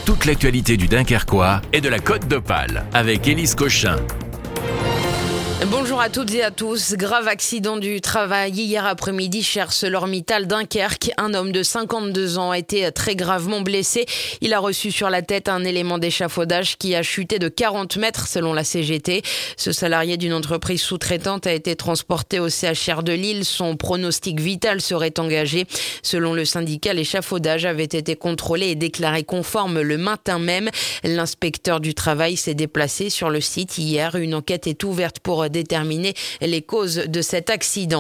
toute l'actualité du Dunkerquois et de la Côte d'Opale avec Élise Cochin. Bonjour à toutes et à tous. Grave accident du travail hier après-midi chez ArcelorMittal Dunkerque. Un homme de 52 ans a été très gravement blessé. Il a reçu sur la tête un élément d'échafaudage qui a chuté de 40 mètres selon la CGT. Ce salarié d'une entreprise sous-traitante a été transporté au CHR de Lille. Son pronostic vital serait engagé. Selon le syndicat, l'échafaudage avait été contrôlé et déclaré conforme le matin même. L'inspecteur du travail s'est déplacé sur le site hier. Une enquête est ouverte pour déterminer les causes de cet accident.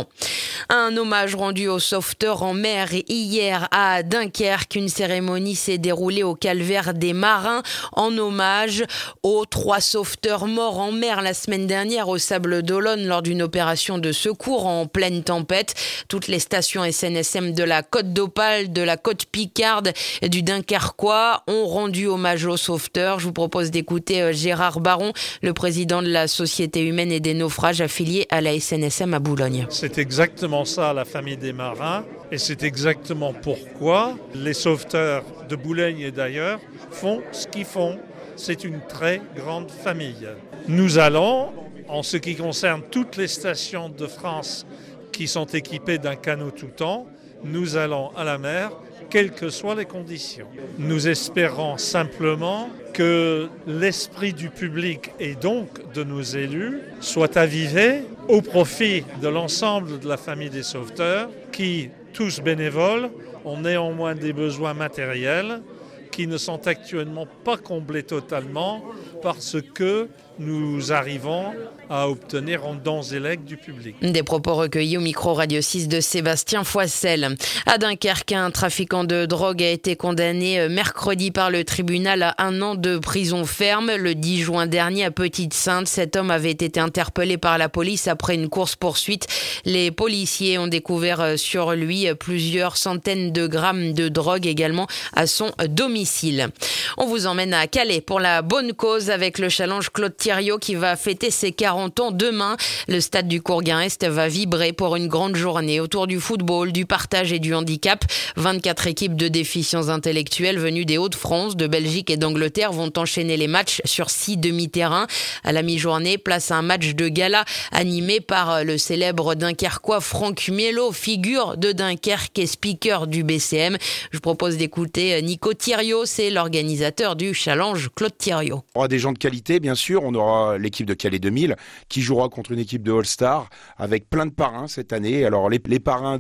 Un hommage rendu aux sauveteurs en mer hier à Dunkerque. Une cérémonie s'est déroulée au calvaire des marins en hommage aux 3 sauveteurs morts en mer la semaine dernière au Sables d'Olonne lors d'une opération de secours en pleine tempête. Toutes les stations SNSM de la Côte d'Opale, de la Côte Picarde et du Dunkerquois ont rendu hommage aux sauveteurs. Je vous propose d'écouter Gérard Baron, le président de la Société humaine et des naufrages affiliés à la SNSM à Boulogne. C'est exactement ça la famille des marins et c'est exactement pourquoi les sauveteurs de Boulogne et d'ailleurs font ce qu'ils font. C'est une très grande famille. Nous allons, en ce qui concerne toutes les stations de France qui sont équipées d'un canot tout temps, nous allons à la mer, quelles que soient les conditions. Nous espérons simplement que l'esprit du public et donc de nos élus soit avivé au profit de l'ensemble de la famille des sauveteurs qui, tous bénévoles, ont néanmoins des besoins matériels qui ne sont actuellement pas comblés totalement parce que nous arrivons à obtenir en dons et legs du public. Des propos recueillis au micro Radio 6 de Sébastien Foissel. À Dunkerque, un trafiquant de drogue a été condamné mercredi par le tribunal à 1 an de prison ferme. Le 10 juin dernier à Petite-Sainte, cet homme avait été interpellé par la police après une course-poursuite. Les policiers ont découvert sur lui plusieurs centaines de grammes de drogue également à son domicile. On vous emmène à Calais pour la bonne cause avec le challenge Claude Thiriot qui va fêter ses 40 ans demain. Le stade du Courguin-Est va vibrer pour une grande journée autour du football, du partage et du handicap. 24 équipes de déficients intellectuels venues des Hauts-de-France, de Belgique et d'Angleterre vont enchaîner les matchs sur 6 demi-terrains. À la mi-journée, place à un match de gala animé par le célèbre Dunkerquois Franck Mielo, figure de Dunkerque et speaker du BCM. Je vous propose d'écouter Nico Thiriot, c'est l'organisateur du challenge Claude Thiriot. On aura des gens de qualité, bien sûr. On aura l'équipe de Calais 2000 qui jouera contre une équipe de All-Star avec plein de parrains cette année. Alors les parrains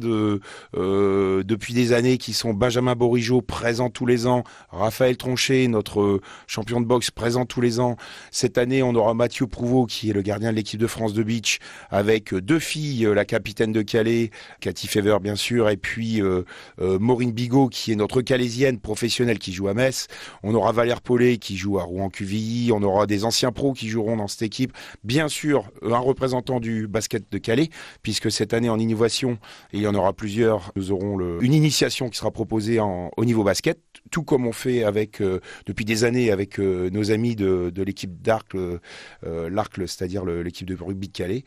depuis des années qui sont Benjamin Borigeau, présent tous les ans, Raphaël Tronchet, notre champion de boxe, présent tous les ans. Cette année, on aura Mathieu Prouveau qui est le gardien de l'équipe de France de beach avec 2 filles, la capitaine de Calais, Cathy Fever bien sûr, et puis Maureen Bigot qui est notre calaisienne professionnelle qui joue à Metz. On aura Valère Paulet qui joue à Rouen-QVI. On aura des anciens pros qui joueront dans cette équipe. Bien sûr, un représentant du basket de Calais, puisque cette année en innovation, et il y en aura plusieurs, nous aurons une initiation qui sera proposée au niveau basket, tout comme on fait depuis des années avec nos amis de l'équipe d'Arcle, l'Arcle, c'est-à-dire l'équipe de rugby de Calais,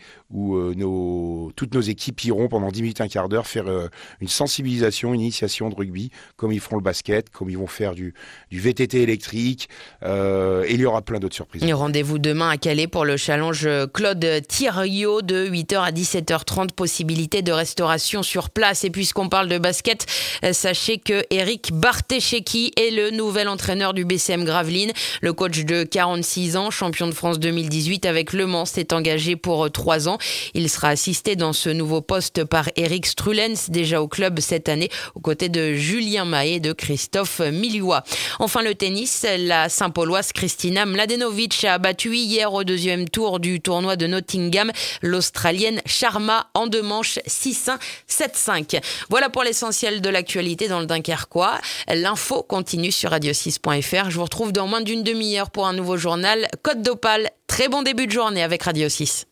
où toutes nos équipes iront pendant 10 minutes, un quart d'heure faire une sensibilisation, une initiation de rugby, comme ils feront le basket, comme ils vont faire du VTT électrique, et il y aura plein d'autres surprises. Rendez-vous demain à Calais pour le challenge Claude Thiriot de 8h à 17h30. Possibilité de restauration sur place. Et puisqu'on parle de basket, sachez que Eric Bartesheki est le nouvel entraîneur du BCM Gravelines. Le coach de 46 ans, champion de France 2018 avec Le Mans, s'est engagé pour 3 ans. Il sera assisté dans ce nouveau poste par Eric Strulens, déjà au club cette année, aux côtés de Julien Mahé et de Christophe Miliouat. Enfin, le tennis, la Saint-Pauloise Kristina Mladenovic a battu hier au 2e tour du tournoi de Nottingham l'Australienne Sharma en 2 manches 6-1, 7-5. Voilà pour l'essentiel de l'actualité dans le Dunkerquois. L'info continue sur radio6.fr. Je vous retrouve dans moins d'une demi-heure pour un nouveau journal Côte d'Opale. Très bon début de journée avec Radio 6.